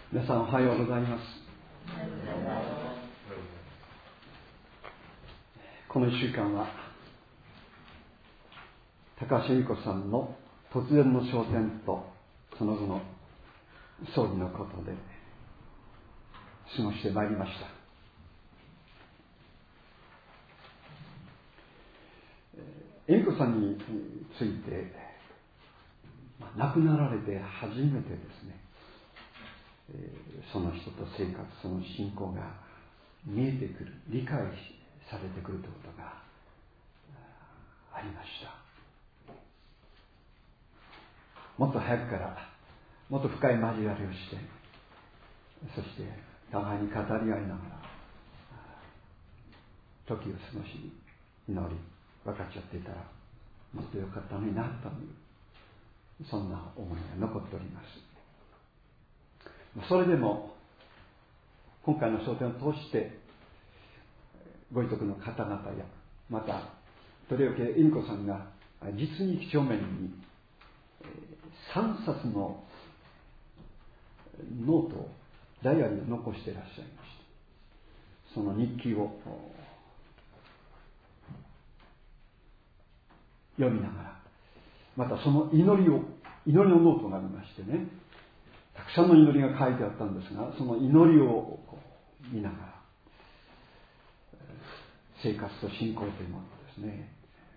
皆さんおはようございます。この1週間は高橋恵美子さんの突然の昇天とその後の葬儀のことで過ごしてまいりました。恵美子さんについて亡くなられて初めてですね、その人と生活、その信仰が見えてくる、理解されてくるということがありました。もっと早くからもっと深い交わりをして、そして互いに語り合いながら時を過ごし、祈り分かち合っていたらもっと良かったのになという、そんな思いが残っております。それでも今回の焦点を通してご遺族の方々や、またとりわけ恵美子さんが実に几帳面に3冊のノートを、ダイアリーを残していらっしゃいました。その日記を読みながら、またその祈りのノートがありましてね、たくさんの祈りが書いてあったんですが、その祈りを見ながら生活と信仰というものをですね、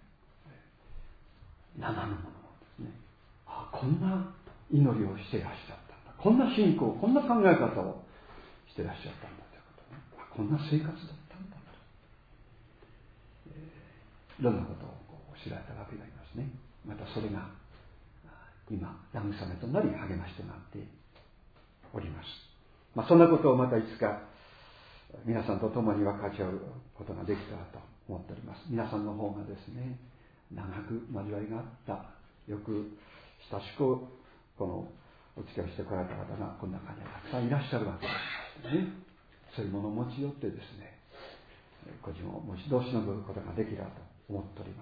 生のものをですね、こんな祈りをしていらっしゃったんだ、こんな信仰、こんな考え方をしていらっしゃったんだということね、こんな生活だったんだと、いろんなことを知られたわけでありますね。またそれが今慰めとなり励ましとなっております。そんなことをまたいつか皆さんと共に分かち合うことができたらと思っております。皆さんの方がですね、長く交わりがあった、よく親しくこのお付き合いしてこられた方がこの中にはたくさんいらっしゃるわけですね。そういうものを持ち寄ってですね、個人をもう一度しのぐことができたらと思っております。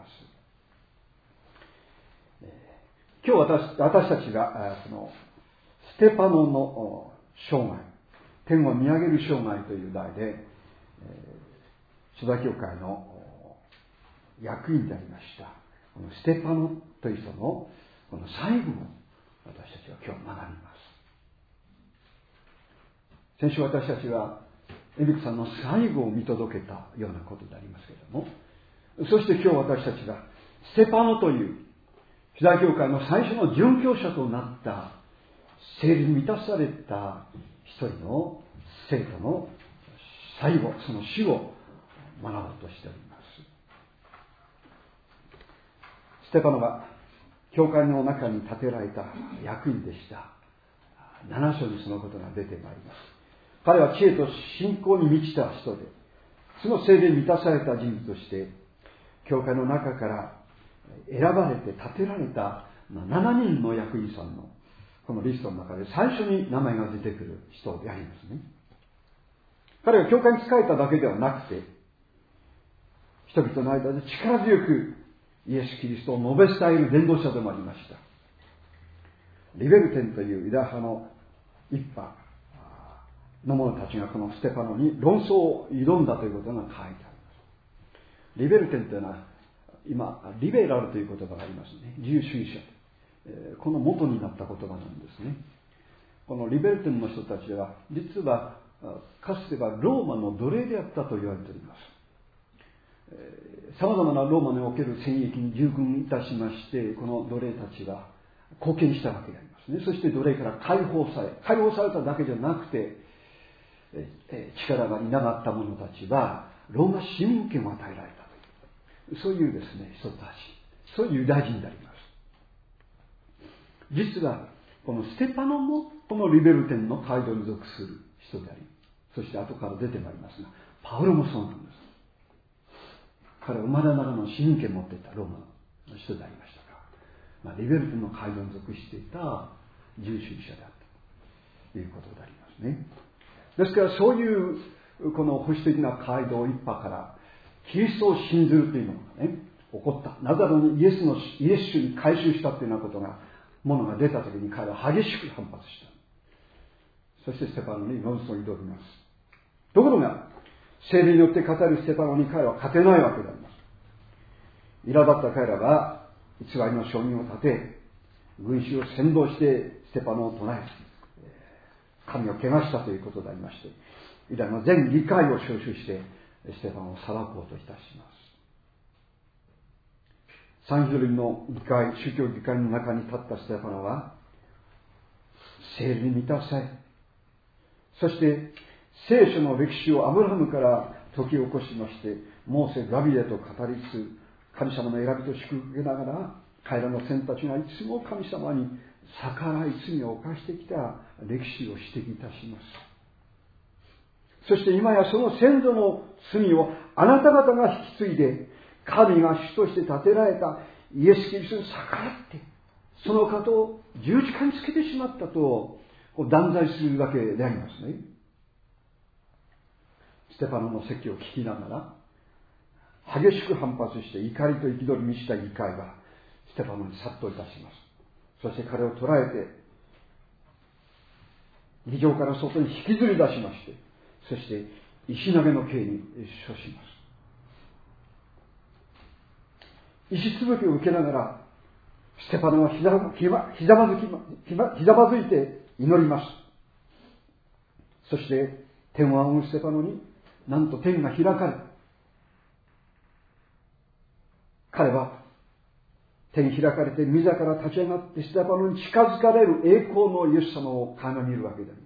今日私たちがそのステパノの生涯、天を見上げる生涯という題で、初代教会の役員でありましたこのステパノという人のこの最後を私たちは今日学びます。先週私たちは恵美子さんの最後を見届けたようなことでありますけれども、そして今日私たちがステパノという初代教会の最初の殉教者となった聖霊に満たされた一人の生徒の最後、その死を学ぼうとしております。ステパノは教会の中に建てられた役員でした。7章にそのことが出てまいります。彼は知恵と信仰に満ちた人で、その聖霊に満たされた人物として教会の中から選ばれて建てられた7人の役員さんのこのリストの中で最初に名前が出てくる人でありますね。彼は教会に仕えただけではなくて、人々の間で力強くイエス・キリストを述べ伝える伝道者でもありました。リベルテンというユダヤ派の一派の者たちがこのステパノに論争を挑んだということが書いてあります。リベルテンというのは今リベラルという言葉がありますね。自由主義者、この元になった言葉なんですね。このリベルテンの人たちは実はかつてはローマの奴隷であったと言われております。さまざまなローマにおける戦役に従軍いたしまして、この奴隷たちは貢献したわけでありますね。そして奴隷から解放されただけじゃなくて、力がいなかった者たちはローマ市民権を与えられたという、そういうですね人たち、そういうユダヤ人であります。実はこのステパノもこのリベルテンの街道に属する人であり、そして後から出てまいりますが、パウロもそうなんです。彼は生まれながらの市民権を持っていたローマの人でありましたが、リベルテンの街道に属していた自由主義者であったということでありますね。ですからそういうこの保守的な街道一派からキリストを信ずるというのがね起こった。ナザレのイエス主に改宗したというようなことがものが出たときに彼は激しく反発した。 そしてステパノに論争を挑みます。ところが、聖霊によって語るステパノに彼は勝てないわけであります。苛立った彼らは偽りの証人を立て、群衆を扇動してステパノを唱え、神を汚したということでありまして、ユダの全議会を招集してステパノを裁こうといたします。サンヘドリンの議会、宗教議会の中に立ったステパノは聖霊に満たされ、そして聖書の歴史をアブラハムから解き起こしまして、モーセ、ダビデと語りつつ、神様の選びと祝福受けながら、彼らの先たちがいつも神様に逆らい罪を犯してきた歴史を指摘いたします。そして今やその先祖の罪をあなた方が引き継いで、神が主として立てられたイエス・キリストに逆らって、その方を十字架につけてしまったと断罪するわけでありますね。ステパノの説教を聞きながら、激しく反発して怒りと憤り満ちた議会はステパノに殺到いたします。そして彼を捕らえて議場から外に引きずり出しまして、そして石投げの刑に処します。石つぶきを受けながらステパノはひざまずいて祈ります。そして天を仰ぐステパノになんと天が開かれ、彼は天開かれて自ら立ち上がってステパノに近づかれる栄光のイエス様を垣間見るわけであります。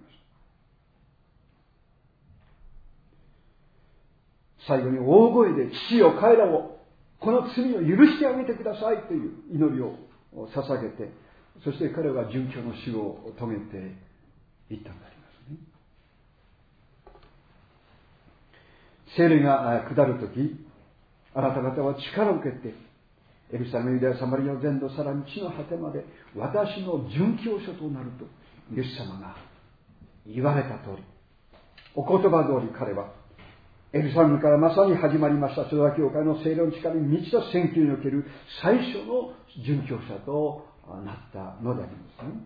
最後に大声で、父よ、彼らをこの罪を許してあげてくださいという祈りを捧げて、そして彼は殉教の死を遂げていったんでありますね。聖霊が下るとき、あなた方は力を受けて、エルサレム、ユダヤ、サマリア全土、さらに地の果てまで私の殉教者となるとイエス様が言われた通り、お言葉通り彼はエルサレムからまさに始まりましたソダ教会の聖霊の力に満ちた宣教における最初の殉教者となったのでありますね。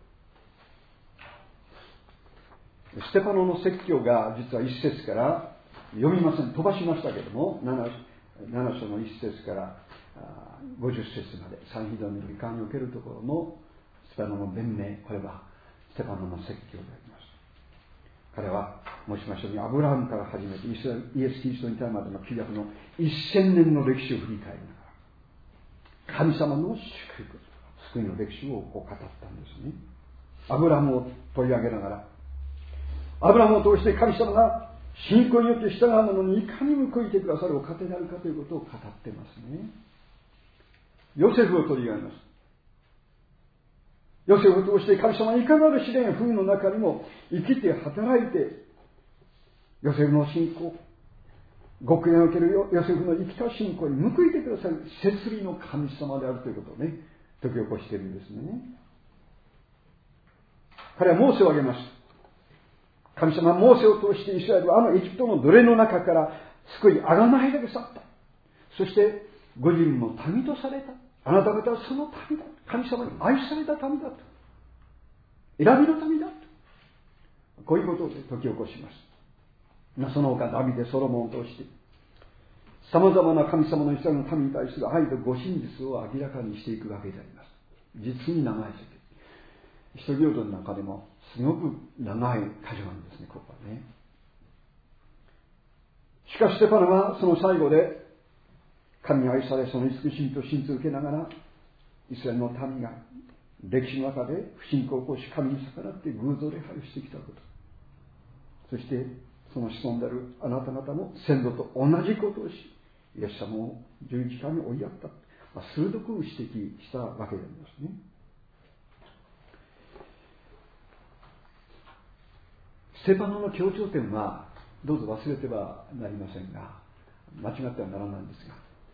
ステパノの説教が実は一節から読みません、飛ばしましたけれども、7章の一節から50節までサンヘドリンの議会におけるところのステパノの弁明、これはステパノの説教であります。彼は申しましたようにアブラハムから始めてイエス・キリストに至るまでの旧約の1000年の歴史を振り返りながら神様の祝福、救いの歴史を語ったんですね。アブラハムを取り上げながら、アブラハムを通して神様が信仰によって従う者にいかに報いてくださるお方であるかということを語ってますね。ヨセフを取り上げます。ヨセフを通して神様にいかなる試練や不義の中にも生きて働いて、ヨセフの信仰、極限を受けるヨセフの生きた信仰に報いてくださる摂理の神様であるということをね、解き起こしているんですね。彼はモーセを挙げました。神様はモーセを通してイスラエルはエジプトの奴隷の中から救い、あがないでくださった。そしてご自分の民とされた。あなた方はその民だ。神様に愛された民だと。選びの民だと。こういうことを解き起こします。その他ダビデ、ソロモンを通して様々な神様のイスラエルの民に対する愛とご真実を明らかにしていくわけであります。実に長い席。使徒行伝の中でもすごく長い箇所なんですね、ここはね。しかしステパノはその最後で神に愛され、その慈しみと真実を受けながらイスラエルの民が歴史の中で不信仰を起こし、神に逆らって偶像礼拝をしてきたこと、そしてその子孫であるあなた方の先祖と同じことをし、イエス様を十字架に追いやった、鋭く指摘したわけでありますね。ステパノの強調点はどうぞ忘れてはなりませんが、間違ってはならないんですが、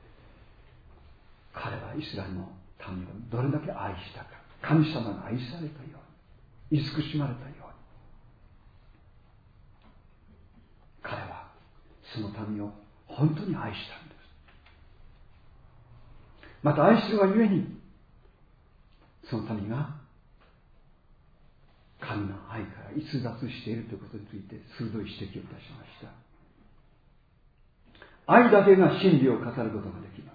彼はイスラエルの民をどれだけ愛したか、神様が愛されたように、慈しまれたように、彼はその民を本当に愛したんです。また愛するがゆえに、その民が神の愛から逸脱しているということについて鋭い指摘をいたしました。愛だけが真理を語ることができます。